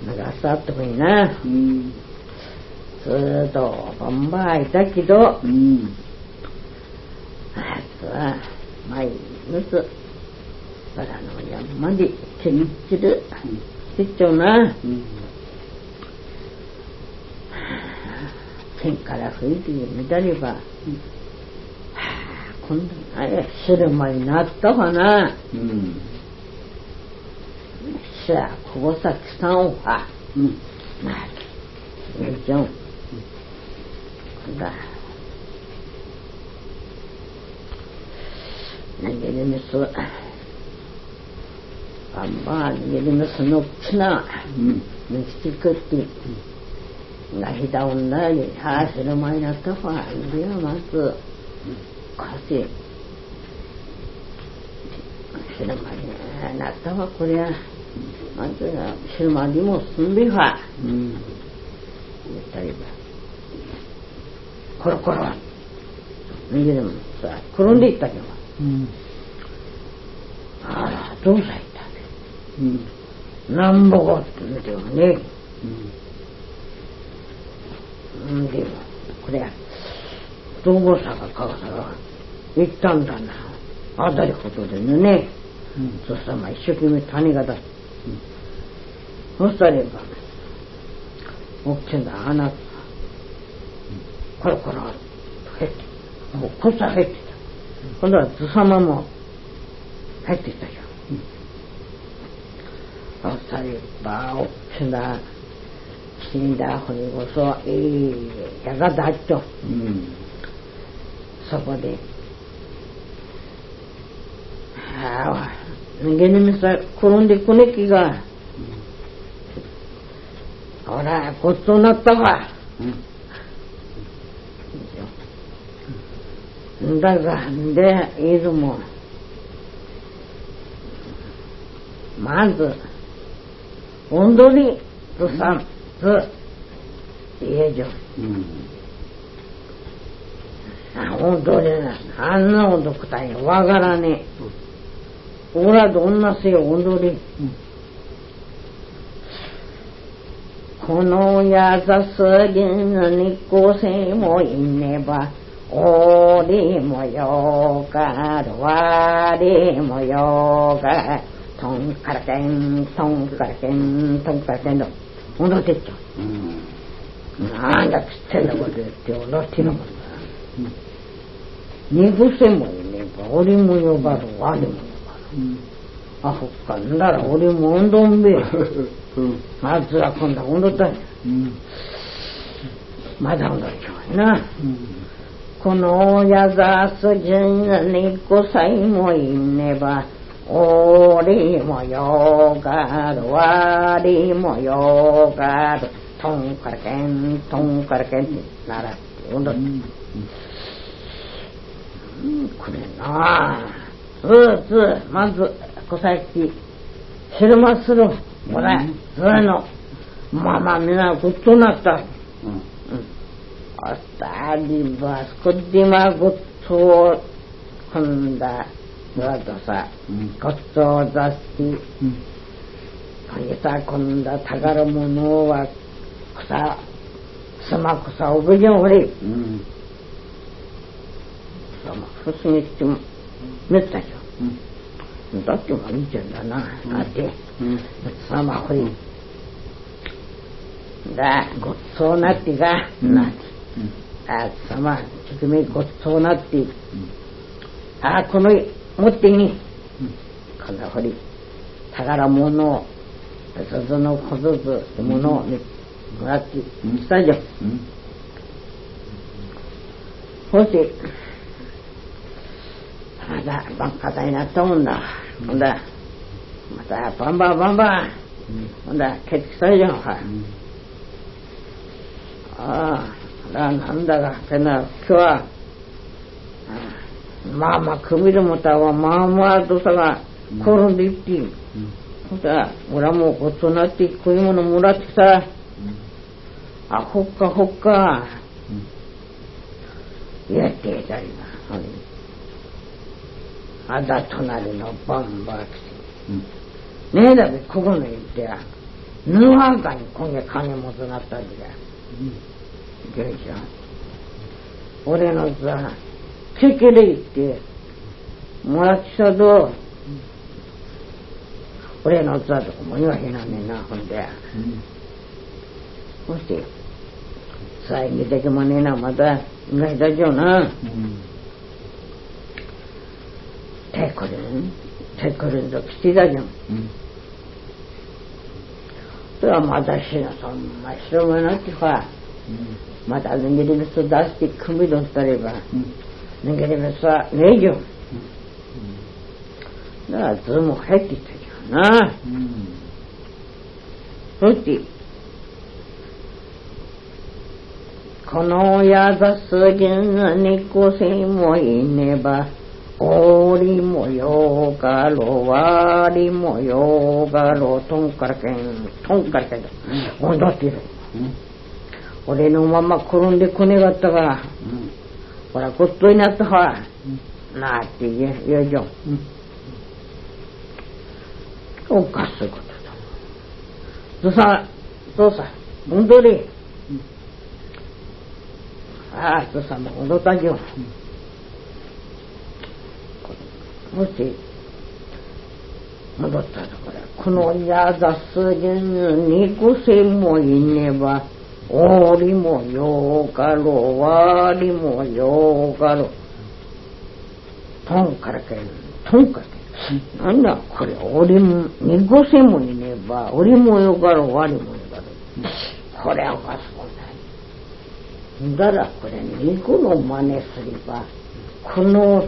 朝ってもいいな。ずーっとバンバーいたけど、あいつは毎日バラの山でチリチリしてっちゃうな。天から吹いてみたれば、今度昼間になったかな。さあ、ここさきさんをなるじゃん。だ。Nagilinis Pamba, nagilinis na Nagsikati Nahitaon na sila may natafa Hindi naman Kasi Sila may natafa ko niya Sila may di mo sumbiha Tari ba Koro Nagilinis Kurun di ita niyaあら、どうさいたなんぼこって見てよね。でも、これ、どうさがかがさが行ったんだな。あたりことでね。そしたら一生懸命種が出す。そしたらば、大きな穴が、コロコロ減って、もうこさ減ってた。今度はずさまも入ってきたじゃん。そしたらば、大きな死んだ子にこそ、やがだっと。そこで、人間に見せた転んでくねきが、ほら、ごちそうになったわ。だが、で、いつも、まず、踊りとさ、家じゃん。踊りな、あんな踊くたいわからねえ。俺はどんなせよ踊り。このやさすぎの日光性もいねば、おりもよかるわりもよかとんからけんとんからけんとんからけんの踊ってっちゃう。なんだっつってんだこと言って踊ってのもんだ。肉せもいねばおりもよばるわりもよばる。あほっかんだらおりも温どんべまずは今度温どったんや。まだ温どっちゃうな。このやざすじんにこさいもいねば、おりもよがる、わりもよがる、とんからけん、とんからけんって習って踊って。これなぁ、まず、こさいき、昼間する、これ、それの、まあみんなごっとなった。tadi bas kudima gutsu kanda dosa gutsu dasti kita kanda tagara mono wa kusa sama kusa ubujan ori sama kusa ni kitu metta jo datti waいいじゃんだなate sama ori da gutsu natti ga natti samaちごちそうなってこの持ってにこんなふり宝物をそぞの小ずつものをもらってきたじゃん。そしてまたバンカタになったもんだ。ほんだまたバンバンほんだ帰ってきたじゃん。なんだかってな、今日は、まあ、組でもたわ、まあとさが、転んでいって、そしたら、俺はもうごちそうになって、こういうものもらってさ、ほっか、やっていたりな、だ、隣のバンバー来て、ねえだべ、ここの言ってや、 ぬはかに今夜金持つなったんだよ。元ちゃん。俺のさ、ケケレ行って、もらってたと、俺のさとかも言わへんなんねんな、ほんで。そして、さえ見てけもねえな、また、いないだじょうな。手これんと来てたじゃん。それはまたしな、そんな人もなってさ、また逃げれる人出して組みどったれば、逃げれる人はねえじゃん。だから図も入ってきたじゃんな。そして、この宿す銀にこせもいねば、おりもよがろ、わりもよがろ、とんからけんだ。踊ってる。俺のまま転んでこねがったから、ほら、こっとになったから、なあって言うじゃん。おかしいことだ。どうさ、戻れ。ああ、どうさ、もう戻ったじゃん。もし、戻ったところ、この宿す銀にこせもいねば、おりもよかろ、わりもよかろ、とんからけん。なんだこれ、おりも、にこせもいねば、おりもよかろ、わりもよかろ。これはおかしくない。だからこれ、肉の真似すれば、この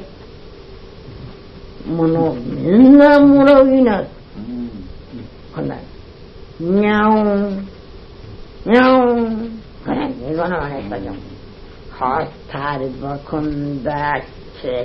ものみんなもらういな。こんな、にゃおん。これ、肉の真似したじゃん。はったりばこんだ、け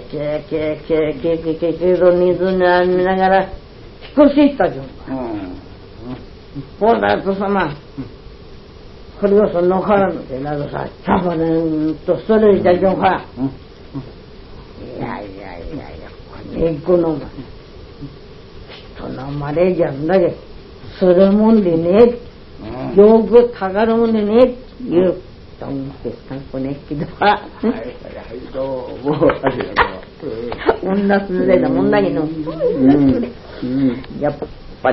と水にあみながら、引っ越していったじゃん。こうだとさま、これをそのからのでなどさ、チャパレンとそれいたじゃんか。いや、肉の真似。人の真似じゃんだけど、するもんでねえ、よくたがるもんでねえ、いう。どんってたんこねっけどは。 どうも、ありがとう。 女すずれだもんだけど。やっぱ。